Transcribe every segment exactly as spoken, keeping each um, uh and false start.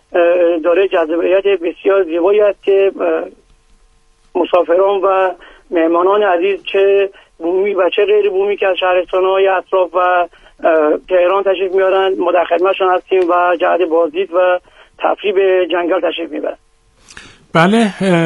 داره جذابیت بسیار زیبایی است که مسافران و مهمانان عزیز چه بومی و چه غیر بومی که از شهرستان‌های اطراف و تهران تشریف میارن ما در خدمتشون هستیم و جهت بازدید و تفریح به جنگل تشریف میبرن. بله،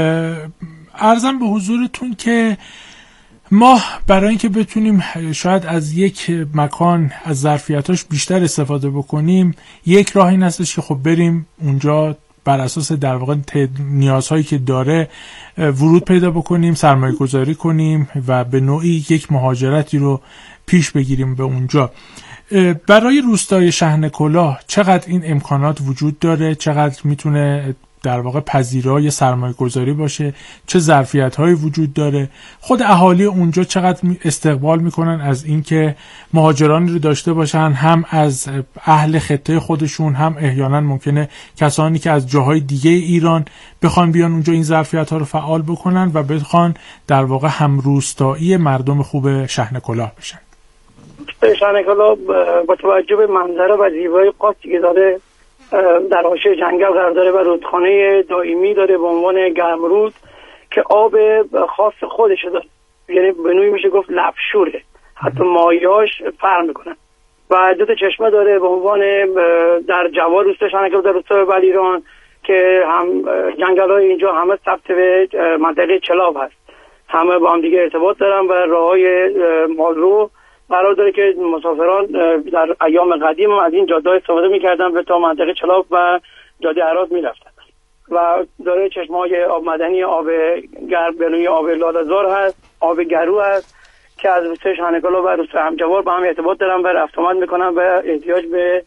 عرضم به حضورتون که ما برای اینکه بتونیم شاید از یک مکان از ظرفیتاش بیشتر استفاده بکنیم، یک راه این هستش که خب بریم اونجا بر اساس در واقع نیازهایی که داره ورود پیدا بکنیم، سرمایه گذاری کنیم و به نوعی یک مهاجرتی رو پیش بگیریم به اونجا. برای روستای شحن کلاه چقدر این امکانات وجود داره؟ چقدر میتونه در واقع پذیرای سرمایه گذاری باشه؟ چه ظرفیت هایی وجود داره؟ خود اهالی اونجا چقدر استقبال میکنن از اینکه مهاجرانی رو داشته باشن، هم از اهل خطه خودشون، هم احیانا ممکنه کسانی که از جاهای دیگه ایران بخوان بیان اونجا این ظرفیت ها رو فعال بکنن و بخوان در واقع هم روستایی مردم خوب شحن کلاه بشن. شحن کلاه با توجه به منظره و زیبایی خاصی که داره در حاشیه جنگل قرار داره و رودخانه دائمی داره به عنوان گرمرود که آب خاص خودش داره، یعنی به نوعی میشه گفت لبشوره، حتی مایه‌اش فرق میکنن و دو تا چشمه داره به عنوان در جوار روستا شحن کلاه در روستای بلیران که هم جنگل‌های اینجا همه ثبت به منطقه چلاب هست، همه با هم دیگه ارتباط دارن و راههای مالرو قرار داره که مسافران در ایام قدیم از این جاده استفاده می‌کردن و تا منطقه چلاب و جاده عراض می‌رفتن و داره چشمه‌های آب مدنی، آب گرم بنوی آب لاله‌زار هست، آب گرو هست که از روستای شحن کلاه و روستای همجوار با هم ارتباط دارن و رفت آمد می‌کنن و احتیاج به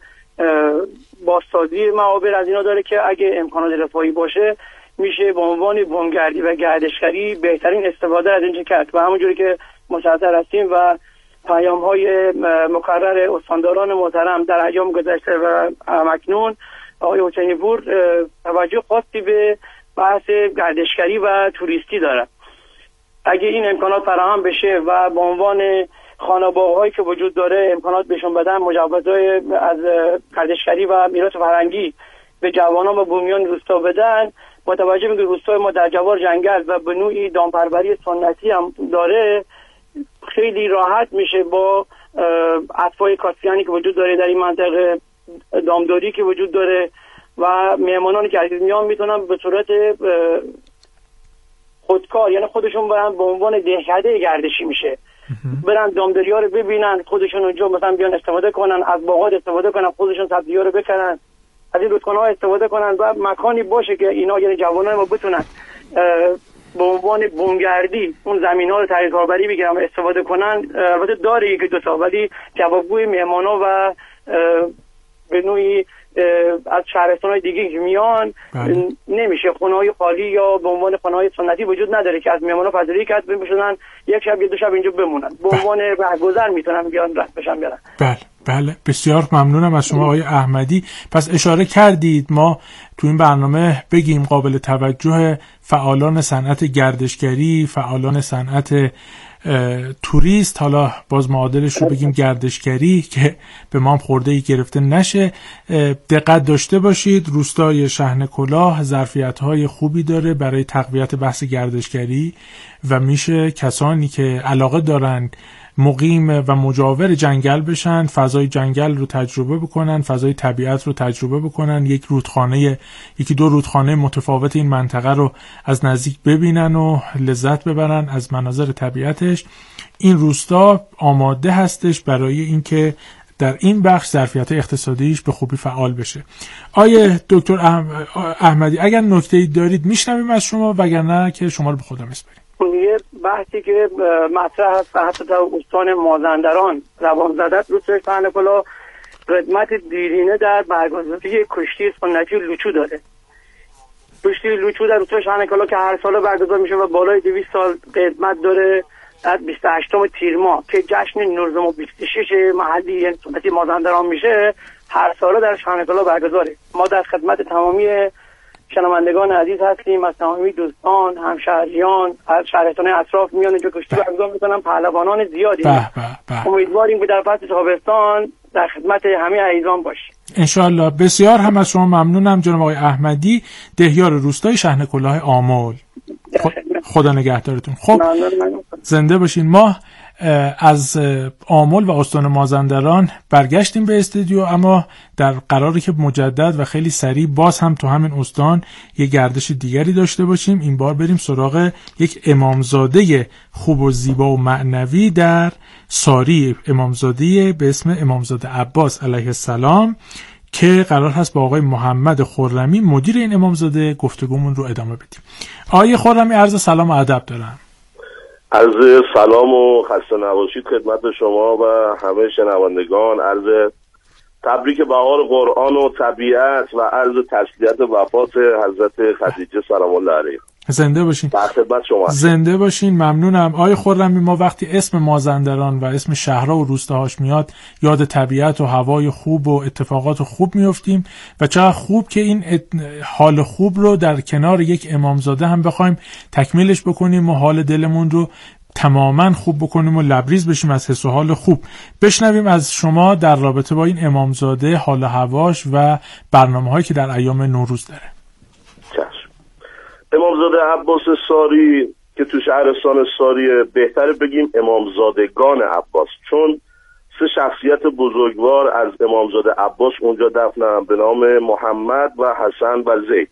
بازسازی معابر از اینا داره که اگه امکانات رفاهی باشه میشه به عنوان بومگردی و گردشگری بهترین استفاده از این کرد و همونجوری که متأثر هستیم و پیام های مکرر استانداران محترم در ایام گذشته و همکنون آقای حسینی پور توجه خاصی به بحث گردشگری و توریستی داره. اگه این امکانات فراهم بشه و به عنوان خانه‌باغ‌هایی که وجود داره امکانات بهشون بدن، مجوزهای از گردشگری و میراث فرهنگی به جوانان و بومیان روستا بدن، با توجه به روستای ما در جوار جنگل و به نوعی دامپروری سنتی هم داره، خیلی راحت میشه با اطفای کاسیانی که وجود داره در این منطقه، دامداری که وجود داره و مهمانانی که عزیز میان میتونن به صورت خودکار، یعنی خودشون برن به عنوان دهکده گردشی میشه، برن دامداری ها رو ببینن، خودشون اونجا مثلا بیان استفاده کنن، از باغات استفاده کنن، خودشون سبزی ها رو بکنن، از این رودخانه ها استفاده کنن و مکانی باشه که اینا یعنی جوانان ما بتونن به عنوان بومگردی اون زمین ها رو تحت کاربری بگیرن و استفاده کنن. البته داره یکی دو تا، ولی جوابگوی مهمانا و به نوعی از شهرستان های دیگه که میان بله. نمیشه خونه های خالی یا به عنوان خونه های سنتی وجود نداره که از مهمانا پذیرایی کرد بمیشونن یک شب یا دو شب اینجا بمونن، به عنوان رهگذر میتونن بیان رفت بشن برن. بله بله، بسیار ممنونم از شما آقای احمدی. پس اشاره کردید ما تو این برنامه بگیم قابل توجه فعالان صنعت گردشگری، فعالان صنعت توریست، حالا باز معادلش رو بگیم گردشگری که به ما هم خورده ای گرفته نشه، دقت داشته باشید. روستای شحن کلاه ظرفیت‌های خوبی داره برای تقویت بحث گردشگری و میشه کسانی که علاقه دارن مقیم و مجاور جنگل بشن، فضای جنگل رو تجربه بکنن، فضای طبیعت رو تجربه بکنن، یک رودخانه یکی دو رودخانه متفاوت این منطقه رو از نزدیک ببینن و لذت ببرن از مناظر طبیعتش. این روستا آماده هستش برای اینکه در این بخش ظرفیت اقتصادیش به خوبی فعال بشه. آیه دکتر احمدی اگر نکته‌ای دارید میشنویم از شما، وگرنه که شما رو به خدا میسپاریم. یه بحثی که مطرح هست حتی در استان مازندران روان زدت روستای شحن کلاه قدمت دیرینه در برگزاری کشتی سنتی لوچو داره. کشتی لوچو در روستای شحن کلاه که هر سال برگزار میشه و بالای دویست سال قدمت داره، در بیست و هشتم تیر ماه که جشن نوروز و بیست و شش محلی یعنی سنتی مازندران میشه، هر سال در شحن کلاه برگزاره. ما در خدمت تمامی شنوندگان عزیز هستیم، از تمامی دوستان، همشهریان، از شهرستان‌های اطراف میان اینجا کشتی برگزار میکنن، پهلوانان زیادی. امیدواریم که در فصل تابستان در خدمت همه عزیزان باشیم. انشاءالله. بسیار هم از شما ممنونم جناب آقای احمدی، دهیار روستای شحنه کلاه آمل. خدا نگهدارتون. خب زنده باشین. ما از آمل و استان مازندران برگشتیم به استودیو، اما در قراری که مجدد و خیلی سریع باز هم تو همین استان یه گردش دیگری داشته باشیم. این بار بریم سراغ یک امامزاده خوب و زیبا و معنوی در ساری، امامزاده به اسم امامزاده عباس علیه السلام که قرار هست با آقای محمد خرمی مدیر این امامزاده گفتگومون رو ادامه بدیم. آقای خرمی عرض سلام و ادب دارم. عرض سلام و خسته نباشید خدمت شما و همه شنوندگان. عرض تبریک بهار قرآن و طبیعت و عرض تسلیت وفات حضرت خدیجه سلام الله علیها. زنده باشین. در خدمت شما. زنده باشین. ممنونم. آقای خرمی، ما وقتی اسم مازندران و اسم شهرها و روستاهاش میاد یاد طبیعت و هوای خوب و اتفاقات خوب میافتیم و چقدر خوب که این حال خوب رو در کنار یک امامزاده هم بخوایم تکمیلش بکنیم و حال دلمون رو تماما خوب بکنیم و لبریز بشیم از حس و حال خوب. بشنویم از شما در رابطه با این امامزاده، حال هواش و برنامه‌هایی که در ایام نوروز داره. چشم. امامزاده عباس ساری که تو شهرستان ساری، بهتره بگیم امامزادگان عباس، چون سه شخصیت بزرگوار از امامزاده عباس اونجا دفنن به نام محمد و حسن و زید.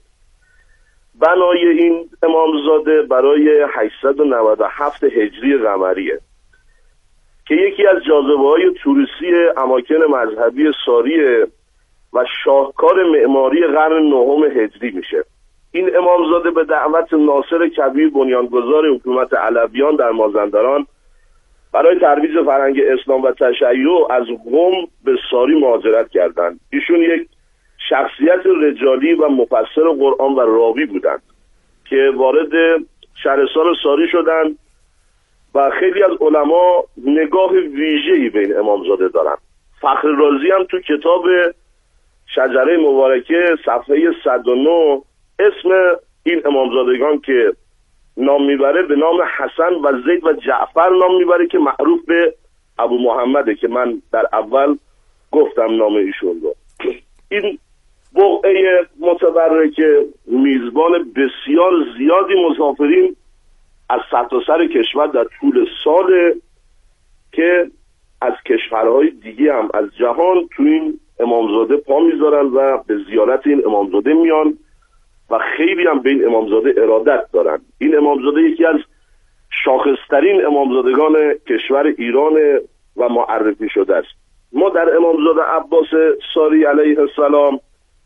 بنای این امامزاده برای هشتصد و نود و هفت هجری قمریه که یکی از جاذبه‌های توریستی اماکن مذهبی ساریه و شاهکار معماری قرن نهم هجری میشه. این امامزاده به دعوت ناصر کبیر بنیانگذار حکومت علویان در مازندران برای ترویج فرهنگ اسلام و تشیع از قم به ساری مهاجرت کردند. ایشون یک شخصیت رجالی و مفسر قرآن و راوی بودند که وارد شهرستان ساری شدند و خیلی از علما نگاه ویژه‌ای به این امامزاده دارند. فخر رازی هم تو کتاب شجره مبارکه صفحه صد و نه اسم این امامزادگان که نام میبره به نام حسن و زید و جعفر نام میبره که معروف به ابو محمده که من در اول گفتم نام ایشون رو. این بقعه متبرکه میزبان بسیار زیادی مسافرین از سرتاسر کشور در طول سال که از کشورهای دیگه هم از جهان تو این امامزاده پا میذارن و به زیارت این امامزاده میان و خیلی هم به این امامزاده ارادت دارن. این امامزاده یکی از شاخصترین امامزادگان کشور ایران و معرفی شده است. ما در امامزاده عباس ساری علیه السلام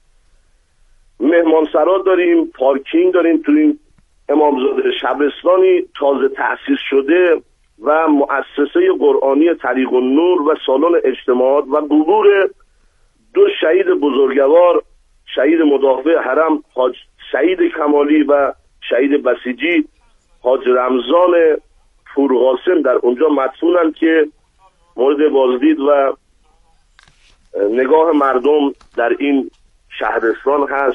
مهمانسرا داریم، پارکینگ داریم. تو این امامزاده شبستانی تازه تأسیس شده و مؤسسه قرآنی طریق النور و سالن اجتماعات و قبور دو شهید بزرگوار، شهید مدافع حرم حاج سعید کمالی و شهید بسیجی حاج رمضان پورقاسم در اونجا مدفونند که مورد بازدید و نگاه مردم در این شهرستان هست.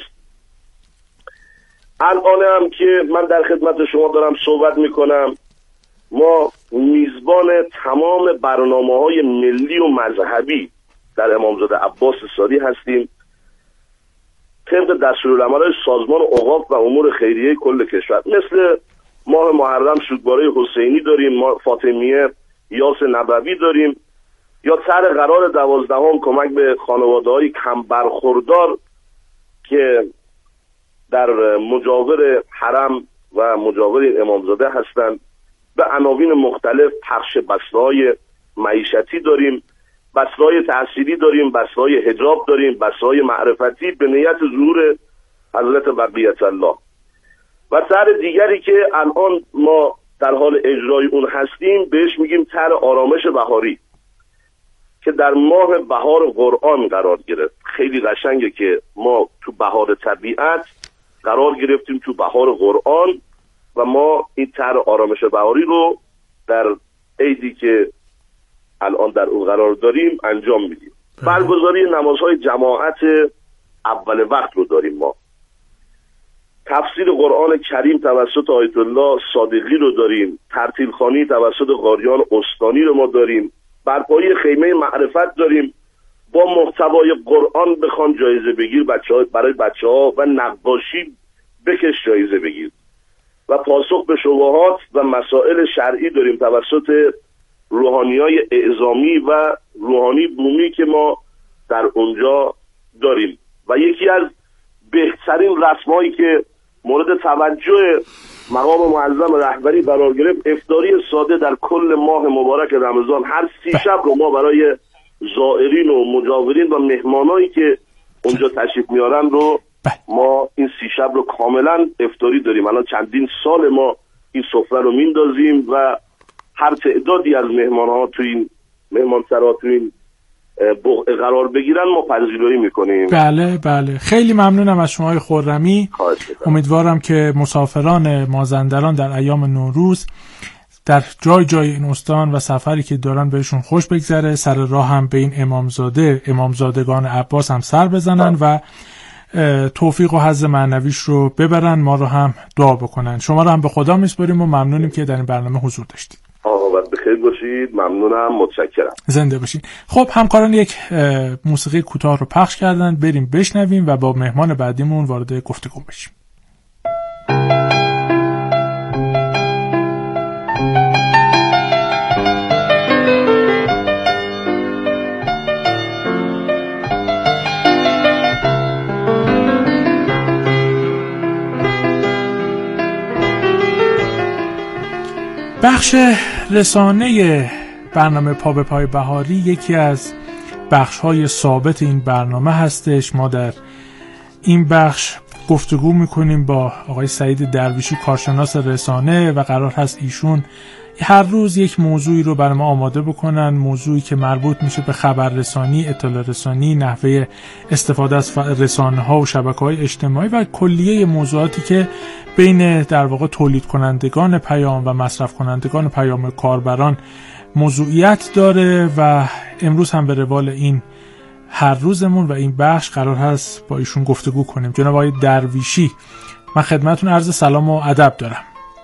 الان هم که من در خدمت شما دارم صحبت میکنم، ما میزبان تمام برنامه‌های ملی و مذهبی در امامزاده عباس ساری هستیم طبق دستورالعمل سازمان اوقاف و امور خیریه کل کشور. مثل ماه محرم سوگواری حسینی داریم، ما فاطمیه یاس نبوی داریم، یا سر قرار دوازدهم کمک به خانواده‌های کم برخوردار که در مجاور حرم و مجاور این امامزاده هستند. به عناوین مختلف پخش بسطه‌های معیشتی داریم، بسطه‌های تحصیلی داریم، بسطه‌های حجاب داریم، بسطه‌های معرفتی به نیت ظهور حضرت بقیت الله. و طرح دیگری که الان ما در حال اجرای اون هستیم بهش میگیم طرح آرامش بهاری که در ماه بهار قرآن قرار گرفت. خیلی قشنگه که ما تو بهار طبیعت قرار گرفتیم، تو بهار قرآن، و ما این طرح آرامش بهاری رو در عیدی که الان در اون قرار داریم انجام میدیم. برگزاری نمازهای جماعت اول وقت رو داریم. ما تفسیر قرآن کریم توسط آیت الله صادقی رو داریم، ترتیل خوانی توسط قاریان استانی رو ما داریم، برپایی خیمه معرفت داریم با محتوای قرآن بخوان جایزه بگیر، بچه‌ها برای بچه‌ها و نقاشی بکش جایزه بگیر. و پاسخ به شبهات و مسائل شرعی داریم توسط روحانیای اعزامی و روحانی بومی که ما در اونجا داریم. و یکی از بهترین رسمایی که مورد توجه مقام معظم رهبری قرار گرفت، افطاری ساده در کل ماه مبارک رمضان. هر سی شب رو ما برای زائرین و مجاورین و مهمانایی که اونجا تشریف میارن رو ما این سی شب رو کاملا افطاری داریم. الان چندین سال ما این سفره رو میندازیم و هر تعدادی از مهمان ها تو این مهمان سرا تو این بقعه قرار بگیرن ما پذیرایی میکنیم. بله بله، خیلی ممنونم از شما آقای خرمی. امیدوارم که مسافران مازندران در ایام نوروز در جای جای این استان و سفری که دارن بهشون خوش بگذره، سر راه هم به این امامزاده امامزادگان عباس هم سر بزنن و توفیق و حظ معنویش رو ببرن، ما رو هم دعا بکنن. شما رو هم به خدا میسپاریم و ممنونیم که در این برنامه حضور داشتید. آقا بخیر باشید، ممنونم، متشکرم. زنده باشید. خب همکاران یک موسیقی کوتاه رو پخش کردن، بریم بشنویم و با مهمان بعدیمون وارد گفتگو بشیم. بخش رسانه برنامه پا به پای بهاری یکی از بخش‌های ثابت این برنامه هستش. ما در این بخش گفتگو می‌کنیم با آقای سعید درویشی، کارشناس رسانه، و قرار هست ایشون هر روز یک موضوعی رو برای ما آماده بکنن، موضوعی که مربوط میشه به خبررسانی، اطلاع رسانی، نحوه استفاده از رسانه‌ها و شبکه‌های اجتماعی و کلیه موضوعاتی که بین در واقع تولید کنندگان پیام و مصرف کنندگان پیام کاربران موضوعیت داره. و امروز هم به روال این هر روزمون و این بخش قرار هست با ایشون گفتگو کنیم. جناب آقای درویشی، من خدمتتون عرض سلام و ادب دارم.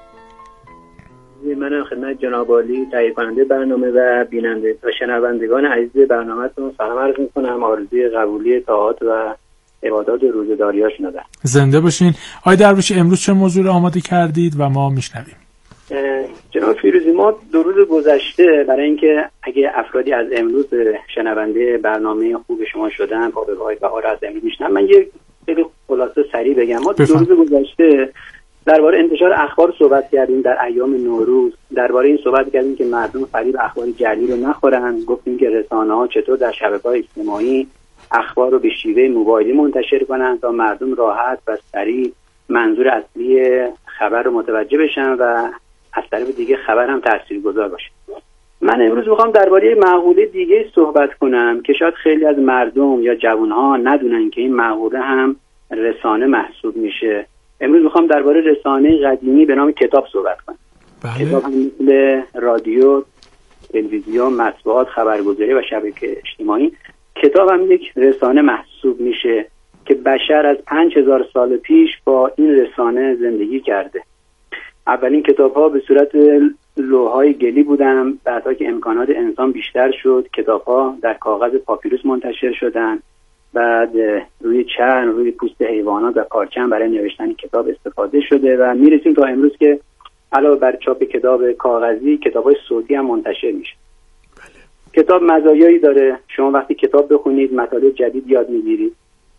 منم خدمت جناب عالی تهیه کننده برنامه و بیننده و شنوندگان عزیز برنامه‌تون سلام عرض می‌کنم. آرزوی قبولی طاعات و عبادات روزداریاشون دارم. زنده باشین. آقای درویشی، امروز چه موضوعی رو آماده کردید و ما میشنویم؟ جناب فیروزی، ما دو روز گذشته برای اینکه اگه افرادی از امروز شنونده برنامه خوب شما شدن، پا به پای بهار از امروز میشنن، من یه خیلی خلاصه سریع بگم. ما دو روز گذشته درباره انتشار اخبار صحبت کردیم در ایام نوروز. درباره این صحبت کردیم که مردم فریب اخبار جعلی رو نخورن. گفتیم که رسانه‌ها چطور در شبکه‌های اجتماعی اخبار رو به شیوه موبایلی منتشر کنن تا مردم راحت و سریع منظور اصلی خبر رو متوجه بشن و از طرف دیگه خبر هم تاثیرگذار باشه. من امروز میخوام درباره مقوله دیگه صحبت کنم که شاید خیلی از مردم یا جوانها ندونن که این مقوله هم رسانه محسوب میشه. امروز میخوام درباره رسانه قدیمی به نام کتاب صحبت کنم. بله. کتاب هم مثل رادیو، تلویزیون، مطبوعات، خبرگزاری و شبکه اجتماعی، کتاب هم یک رسانه محسوب میشه که بشر از پنج هزار سال پیش با این رسانه زندگی کرده. اولین کتاب ها به صورت لوح‌های گلی بودن، بعدها که امکانات انسان بیشتر شد کتاب ها در کاغذ پاپیروس منتشر شدن، بعد روی چرم، روی پوست حیوانات و پارچه برای نوشتن کتاب استفاده شده و میرسیم تا امروز که علاوه بر چاپ کتاب کاغذی، کتاب‌های صوتی هم منتشر میشه. بله. کتاب مزایایی داره. شما وقتی کتاب بخونید مطالب جدید یاد میگیرید.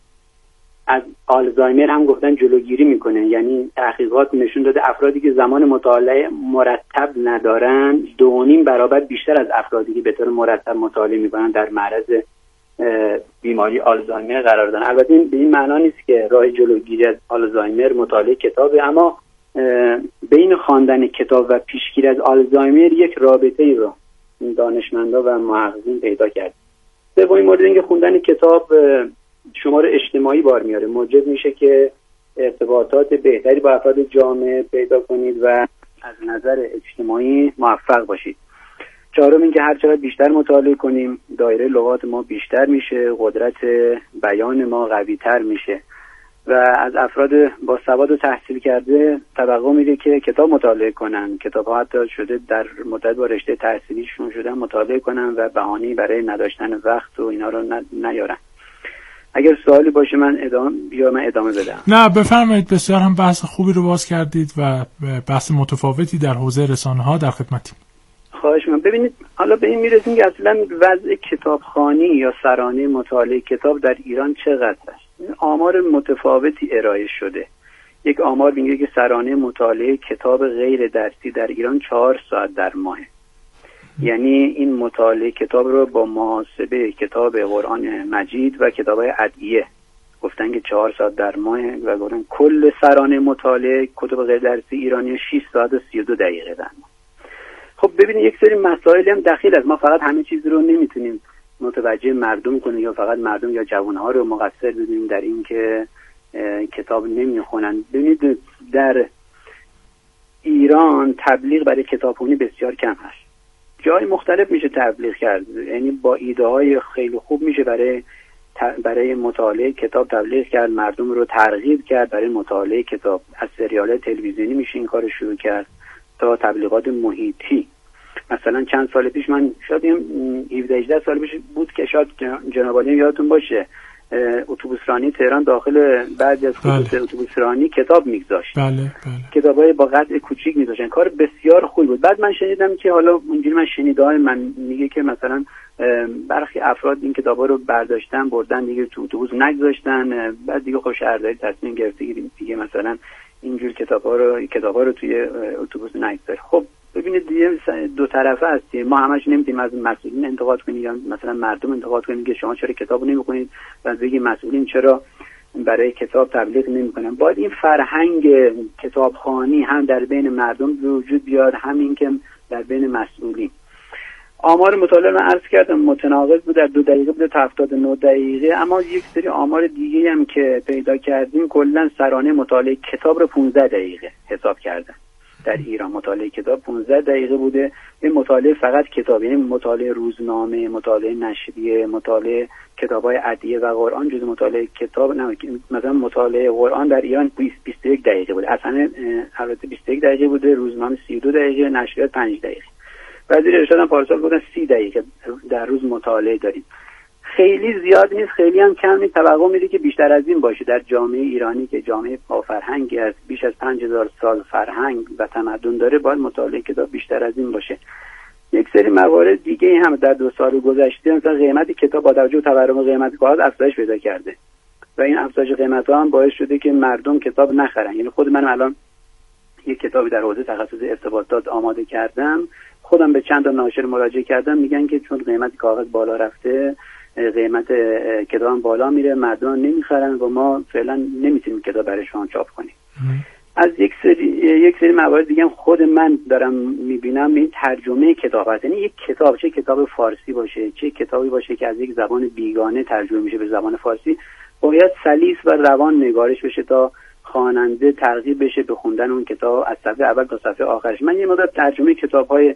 از آلزایمر هم گفتن جلوگیری میکنه، یعنی تحقیقات نشون داده افرادی که زمان مطالعه مرتب ندارن دو و نیم برابر بیشتر از افرادی که به طور مرتب مطالعه میکنن در معرض بیماری آلزایمر قرار دارن. البته این به این معنا نیست که راه جلوگیری از آلزایمر مطالعه کتابه، اما بین خواندن کتاب و پیشگیری از آلزایمر یک رابطه‌ای رو دانشمندا و محققین پیدا کرد. سومین مورد اینکه خوندن کتاب شما رو اجتماعی بار میاره، موجب میشه که ارتباطات بهتری با افراد جامعه پیدا کنید و از نظر اجتماعی موفق باشید. چهارم اینکه هر چقدر بیشتر مطالعه کنیم دایره لغات ما بیشتر میشه، قدرت بیان ما قوی تر میشه. و از افراد با سواد و تحصیل کرده توقع میره که کتاب مطالعه کنن. کتاب ها حتی شده در مدت با رشته تحصیلیشون شدن مطالعه کنن و بهانه‌ای برای نداشتن وقت و اینا رو نیارن. اگر سوالی باشه من ادامه یا من ادامه بدم. نه بفرمایید، بسیار هم بحث خوبی رو باز کردید و بحث متفاوتی در حوزه رسانه ها در خدمتیم. خواهش می‌کنم. ببینید حالا به این میرسیم که اصلا وضع کتابخوانی یا سرانه مطالعه کتاب در ایران چقدر است. آمار متفاوتی ارائه شده. یک آمار میگه که سرانه مطالعه کتاب غیر درسی در ایران چهار ساعت در ماه. یعنی این مطالعه کتاب رو با محاسبه کتاب قرآن مجید و کتاب‌های ادعیه گفتن که چهار ساعت در ماه و گفتن کل سرانه مطالعه کتاب غیر درسی ایرانی شش ساعت و سی و دو دقیقه در ماه. خب ببینید یک سری مسائلی هم دخیل است. ما فقط همه چیز رو نمیتونیم متوجه مردم کنیم یا فقط مردم یا جوانها رو مقصر بدونیم در این که کتاب نمیخونن. ببینید در ایران تبلیغ برای کتابخوانی بسیار کم هست. جای مختلف میشه تبلیغ کرد، یعنی با ایده های خیلی خوب میشه برای برای مطالعه کتاب تبلیغ کرد، مردم رو ترغیب کرد برای مطالعه کتاب. از سریال تلویزیونی میشه این کار شروع کرد تا تبلیغات محیطی. مثلا چند سال پیش من شاید هفده هجده سال پیش بود که شاید جناب عالی یادتون باشه اتوبوسرانی تهران داخل بعضی از خطوط اتوبوسرانی کتاب میگذاشت. بله بله. کتابای با قطع کوچیک میذاشتن، کار بسیار خوبی بود. بعد من شنیدم که حالا اونجوری من شنیده های من میگه که مثلا برخی افراد این کتابا رو برداشتن بردن دیگه تو اتوبوس نگذاشتن، بعد دیگه خب شهرداری تصمیم گرفته دیگه مثلا اینجور کتابا رو کتابا رو توی اتوبوس نگذاره. خب ببینید دیگه دو طرفه هست. ما همش نمیتونیم از مسئولین انتقاد کنیم یا مثلا مردم انتقاد کنیم که شما چرا کتابو نمیخونید و بگید مسئولین چرا برای کتاب تبلیغ نمیکنن. باید این فرهنگ کتابخوانی هم در بین مردم به وجود بیاد، همین که در بین مسئولین. آمار مطالعه من عرض کردم متناقض بود، در دو دقیقه بود تا هفتاد و نه دقیقه. اما یک سری آمار دیگه هم که پیدا کردیم کلا سرانه مطالعه کتاب رو پانزده دقیقه حساب کردن. در ایران مطالعه کتاب پانزده دقیقه بوده. این مطالعه فقط کتاب، یعنی مطالعه روزنامه، مطالعه نشریه، مطالعه کتاب‌های ادعیه و قرآن جز مطالعه کتاب نه. مثلا مطالعه قرآن در ایران بیست و یک دقیقه بوده، اصلا البته بیست و یک دقیقه بوده، روزنامه سی و دو دقیقه، نشریات پنج دقیقه. وزیر ارشاد هم پارسال گفتن سی دقیقه در روز مطالعه داریم. خیلی زیاد نیست، خیلی هم کم نیست. توقع میده که بیشتر از این باشه. در جامعه ایرانی که جامعه با فرهنگی است، بیش از پنج هزار سال فرهنگ و تمدن داره، باید مطالعه کتاب بیشتر از این باشه. یک سری موارد دیگه هم در دو سال گذشته مثلا قیمت کتاب با توجه به تورم قیمت کاغذ افزایش پیدا کرده و این افزایش قیمت‌ها هم باعث شده که مردم کتاب نخرن. یعنی خود من الان یک کتابی در حوزه تخصص ارتباطات آماده کردم، خودم به چند تا ناشر مراجعه کردم، میگن که چون قیمت کاغذ بالا رفته قیمت کتاب بالا میره، مردم نمیخرن و ما فعلا نمیتونیم کتاب برای شما چاپ کنیم. از یک سری یک سری موارد دیگه هم خود من دارم میبینم، این ترجمه کتاب هست. یعنی یک کتاب، چه کتاب فارسی باشه چه کتابی باشه که از یک زبان بیگانه ترجمه میشه به زبان فارسی، باید سلیس و روان نگارش بشه تا خواننده ترغیب بشه به خوندن اون کتاب از صفحه اول تا صفحه آخرش. من یه مدت ترجمه کتاب‌های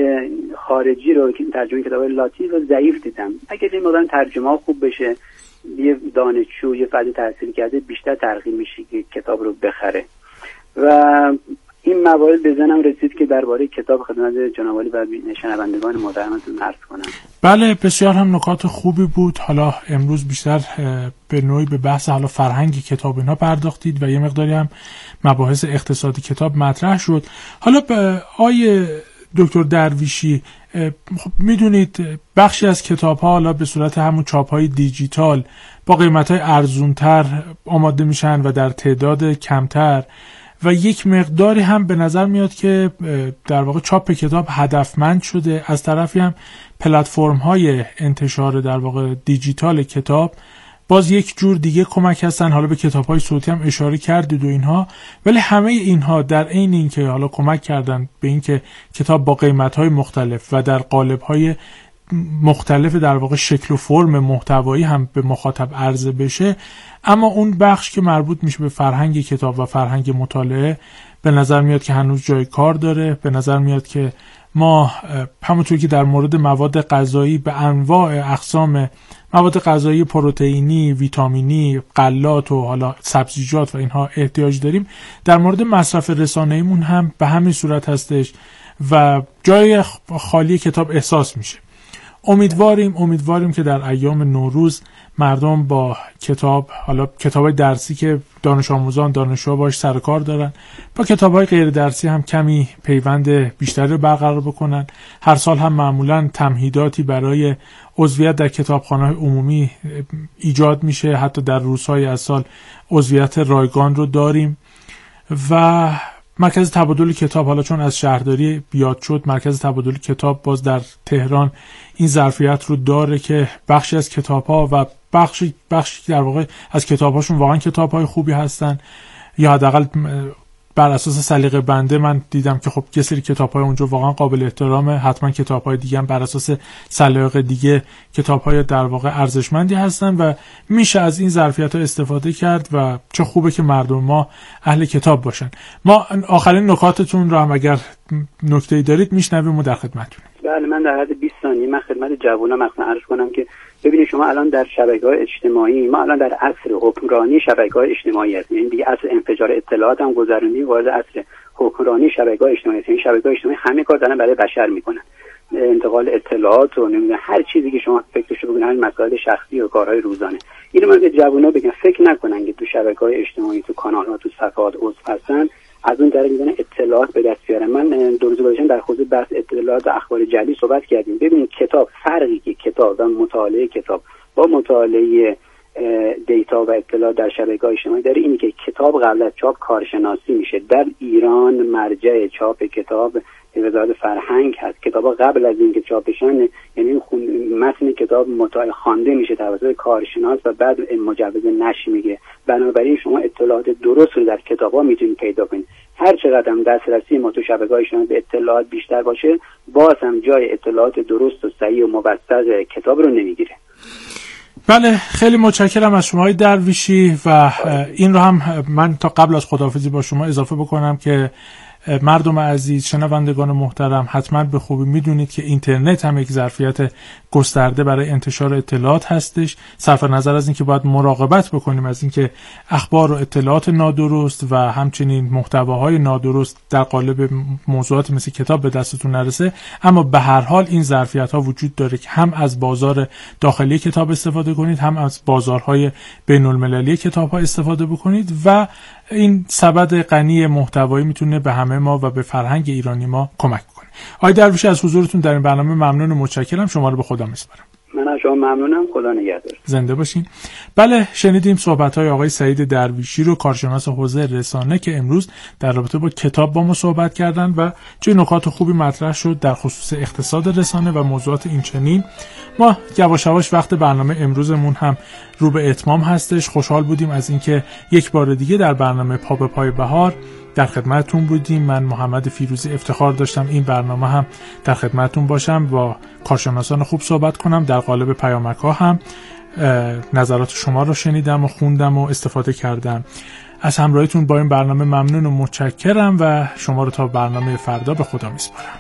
خارجی رو که ترجمه کتاب‌های لاتین رو ضعیف دیدم. اگه این مدام ترجمه ها خوب بشه، یه دانشجو یه فرد تحصیل کرده بیشتر ترغیب میشه که کتاب رو بخره. و این موارد به ذهنم رسید که درباره کتاب خدمت جناب عالی و شنوندگان محترمتون عرض کنم. بله بسیار هم نکات خوبی بود. حالا امروز بیشتر به نوعی به بحث حالا فرهنگ کتاب اینا پرداختید و یه مقداری هم مباحث اقتصادی کتاب مطرح شد. حالا به آیه دکتر درویشی، خب میدونید بخشی از کتاب ها حالا به صورت همون چاپ های دیجیتال با قیمت های ارزونتر آماده میشن و در تعداد کمتر و یک مقداری هم به نظر میاد که در واقع چاپ کتاب هدفمند شده. از طرفی هم پلتفرم های انتشار در واقع دیجیتال کتاب باز یک جور دیگه کمک هستن. حالا به کتاب‌های صوتی هم اشاره کردید و اینها، ولی همه اینها در عین اینکه حالا کمک کردن به اینکه کتاب با قیمت‌های مختلف و در قالب‌های مختلف در واقع شکل و فرم محتوایی هم به مخاطب عرضه بشه، اما اون بخش که مربوط میشه به فرهنگ کتاب و فرهنگ مطالعه به نظر میاد که هنوز جای کار داره. به نظر میاد که ما همونطور که در مورد مواد غذایی به انواع اقسام مواد غذایی پروتئینی، ویتامینی، غلات و حالا سبزیجات و اینها احتیاج داریم، در مورد مصرف رسانه‌ایمون هم به همین صورت هستش و جای خالی کتاب احساس میشه. امیدواریم امیدواریم که در ایام نوروز مردم با کتاب، حالا کتاب درسی که دانش آموزان دانشجوها باش سر کار دارن، با کتاب‌های غیر درسی هم کمی پیوند بیشتری رو برقرار بکنن. هر سال هم معمولاً تمهیداتی برای عضویت در کتابخانه‌های عمومی ایجاد میشه، حتی در روزهای از سال عضویت رایگان رو داریم. و مرکز تبادل کتاب، حالا چون از شهرداری بیاد شد، مرکز تبادل کتاب باز در تهران این ظرفیت رو داره که بخشی از کتاب‌ها و بخشی بخشی در واقع از کتاب‌هاشون واقعا کتاب‌های خوبی هستن، یا حداقل بر اساس سلیقه بنده من دیدم که خب یه سری کتاب‌های اونجا واقعا قابل احترامه، حتما کتاب‌های دیگه هم بر اساس سلیقه دیگه کتاب‌های در واقع ارزشمندی هستن و میشه از این ظرفیت‌ها استفاده کرد و چه خوبه که مردم ما اهل کتاب باشن. ما آخرین نکاتتون رو هم اگر نکته‌ای دارید میشنویم و در خدمتتونیم. بله، من در حد بیست ثانیه من خدمت جوونا مثلا عرض کنم که ببینید شما الان در شبکه‌های اجتماعی، ما الان در عصر حکمرانی شبکه‌های اجتماعی هستیم، یعنی دیگه عصر انفجار اطلاعات هم گذروندیم، وارد عصر حکمرانی شبکه‌های اجتماعی هستیم. این شبکه‌های اجتماعی همه کار دارن برای بشر میکنن، انتقال اطلاعات و نمیدونم هر چیزی که شما فکرشو بکنید، همین مسائل شخصی و کارهای روزانه. اینو من به جوونا بگم فکر نکنن که تو شبکه‌های اجتماعی، تو کانال‌ها، تو صفحات عضو هستن از اون طریق می‌دونن اطلاعات به دست بیارن. من دو روز گذشته در خصوص بحث اطلاعات و اخبار جعلی صحبت کردیم. ببینید کتاب، فرقی که کتاب و مطالعه کتاب با مطالعه دیتا و اطلاعات در شبکه‌های اجتماعی داره اینی که کتاب قبل از چاپ کارشناسی میشه. در ایران مرجع چاپ کتاب وزارت فرهنگ هست. کتابا قبل از اینکه چاپ بشن، یعنی متن کتاب مطالعه خوانده میشه توسط کارشناس و بعد مجوز نشر میگه. بنابراین شما اطلاعات درست رو در کتابا میتونید پیدا کنید. هر چقدر هم دسترسی ما تو شبکه‌های اجتماعی به اطلاعات بیشتر باشه، باز هم جای اطلاعات درست و صحیح و موثق کتاب رو نمیگیره. بله، خیلی متشکرم از شما های درویشی و این رو هم من تا قبل از خداحافظی با شما اضافه بکنم که مردم عزیز، شنوندگان محترم، حتما به خوبی میدونید که اینترنت هم یک ظرفیت گسترده برای انتشار اطلاعات هستش. صرف نظر از اینکه باید مراقبت بکنیم از اینکه اخبار و اطلاعات نادرست و همچنین محتواهای نادرست در قالب موضوعات مثل کتاب به دستتون نرسه، اما به هر حال این ظرفیت‌ها وجود داره که هم از بازار داخلی کتاب استفاده کنید، هم از بازارهای بین‌المللی کتاب‌ها استفاده بکنید و این سبد غنی محتوایی میتونه به همه ما و به فرهنگ ایرانی ما کمک کنه. آقای درویشی، از حضورتون در این برنامه ممنون و متشکرم. شما رو به خدا میسپارم. من از شما ممنونم. خدا نگهدار. زنده باشین. بله، شنیدیم صحبت‌های آقای سعید درویشی رو، کارشناس حوزه رسانه، که امروز در رابطه با کتاب با ما صحبت کردن و چه نکات خوبی مطرح شد در خصوص اقتصاد رسانه و موضوعات این چنین. ما یواش یواش وقت برنامه امروزمون هم رو به اتمام هستش. خوشحال بودیم از اینکه یک بار دیگه در برنامه پا به پای بهار در خدمتتون بودیم. من محمد فیروزی افتخار داشتم این برنامه هم در خدمتتون باشم، با کارشناسان خوب صحبت کنم. در قالب پیامک‌ها هم نظرات شما رو شنیدم و خوندم و استفاده کردم. از همراهیتون با این برنامه ممنون و متشکرم و شما رو تا برنامه فردا به خدا میسپارم.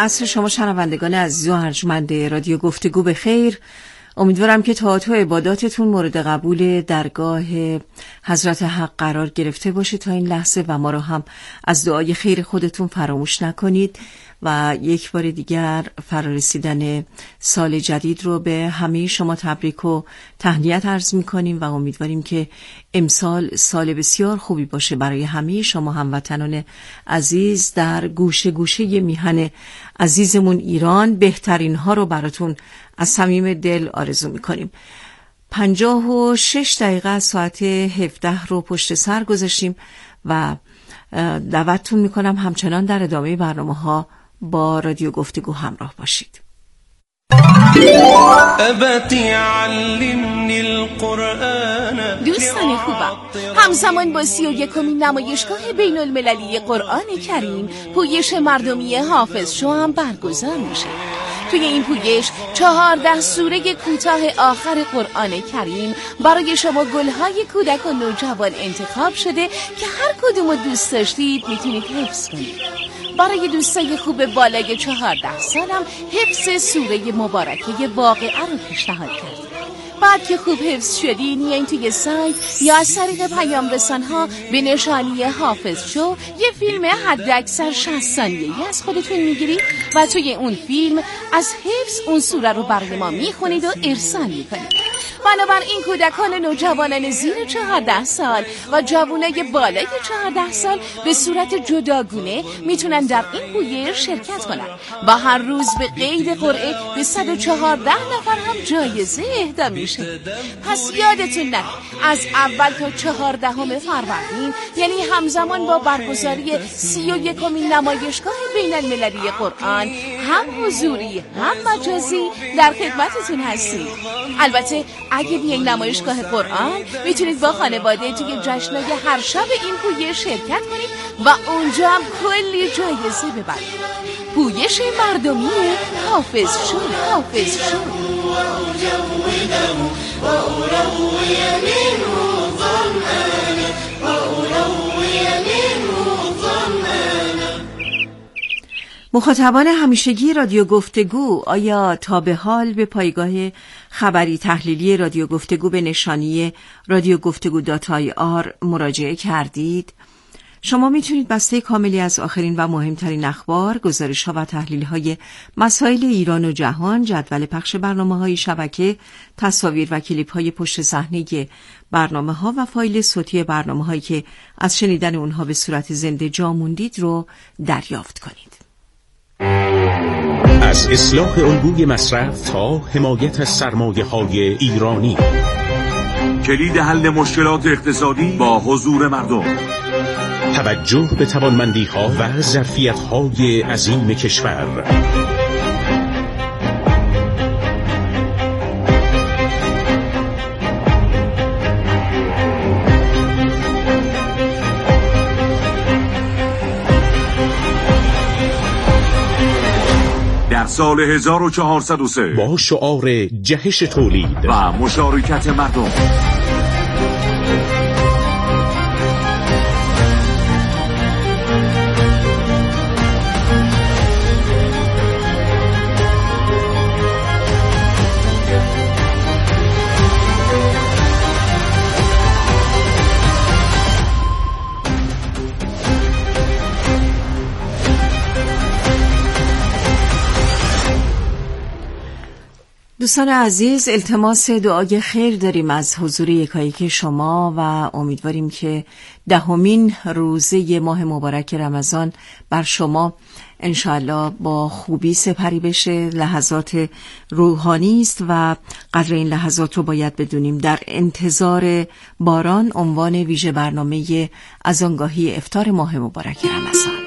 عصر شما شنوندگان عزیز و ارجمند رادیو گفتگو به خیر. امیدوارم که طاعت و عباداتتون مورد قبول درگاه حضرت حق قرار گرفته باشه تا این لحظه و ما رو هم از دعای خیر خودتون فراموش نکنید و یک بار دیگر فرارسیدن سال جدید رو به همه شما تبریک و تهنیت عرض می‌کنیم و امیدواریم که امسال سال بسیار خوبی باشه برای همه شما هموطنان عزیز در گوشه گوشه میهن عزیزمون ایران. بهترین ها رو براتون از صمیم دل آرزو می‌کنیم. پنجاه و شش دقیقه از ساعت هفده رو پشت سر گذاشتیم و دعوتتون می‌کنم همچنان در ادامه برنامه‌ها با رادیو گفتگو همراه باشید. دوستان خوبم، همزمان با سی و یکمین نمایشگاه بین المللی قرآن کریم پویش مردمی حافظ شو هم برگزار میشه. توی این پویش چهارده سوره کوتاه آخر قرآن کریم برای شما گلهای کودک و نوجوان انتخاب شده که هر کدوم رو دوست داشتید میتونید حفظ کنید. برای دوستای خوب بالای چهارده سالم حفظ سوره مبارکه واقعه رو پیشنهاد کردیم. بعد که خوب حفظ شدین میایین توی سایت یا از طریق پیام رسان‌ها به نشانی حافظ شو یه فیلم حداکثر شصت ثانیه‌ای از خودتون میگیرید و توی اون فیلم از حفظ اون سوره رو برای ما میخونید و ارسال میکنید. بنابراین کودکان نوجوانان زیر چهارده سال و جوانای بالای چهارده سال به صورت جداگونه میتونن در این پویش شرکت کنن و هر روز به قید قرعه به صد و چهارده نفر هم جایزه اهدا میشه. پس یادتون نره از اول تا چهاردهم فروردین، یعنی همزمان با برگزاری سی و یکمین نمایشگاه بین المللی قرآن، هم حضوری هم مجازی در خدمتتون هستیم. البته اگه بیاین نمایشگاه قرآن میتونید با خانواده توی جشنای هر شب این پویش شرکت کنید و اونجا هم کلی جایزه ببرید. پویش مردمی حافظ شو حافظ شو مخاطبان همیشگی رادیو گفتگو، آیا تا به حال به پایگاه خبری تحلیلی رادیو گفتگو به نشانی رادیو گفتگو دات آی آر مراجعه کردید؟ شما میتونید بسته کاملی از آخرین و مهمترین اخبار، گزارش‌ها و تحلیل‌های مسائل ایران و جهان، جدول پخش برنامه‌های شبکه، تصاویر و کلیپ‌های پشت صحنه برنامه‌ها و فایل صوتی برنامه‌هایی که از شنیدن اونها به صورت زنده جا موندید رو دریافت کنید. از اصلاح الگوی مصرف تا حمایت از سرمایه‌های ایرانی، کلید حل مشکلات اقتصادی با حضور مردم، توجه به توانمندی‌ها و ظرفیت‌های عظیم کشور. در سال هزار و چهارصد و سه با شعار جهش تولید و مشارکت مردم، دوستان عزیز، التماس دعای خیر داریم از حضور یکایک شما و امیدواریم که دهمین روزه ماه مبارک رمضان بر شما انشاءالله با خوبی سپری بشه. لحظات روحانی است و قدر این لحظات رو باید بدونیم. در انتظار باران عنوان ویژه برنامه از آنگاهی افطار ماه مبارک رمضان.